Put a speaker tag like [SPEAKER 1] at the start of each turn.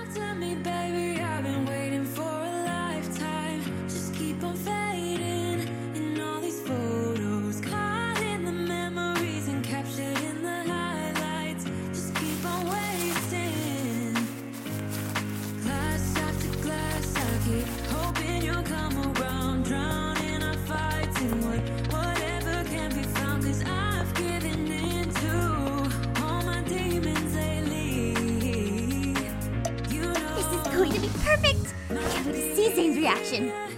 [SPEAKER 1] to me, baby. I've been waiting for a lifetime. Just keep on fading in all these photos, caught in the memories and captured in the highlights. Just keep on wasting. Glass after glass, I keep hoping you'll come around, drowning our fights in whatever can be found. 'Cause I've given in to all my demons lately. You know
[SPEAKER 2] This is going to be perfect! I can't wait to see Zane's reaction.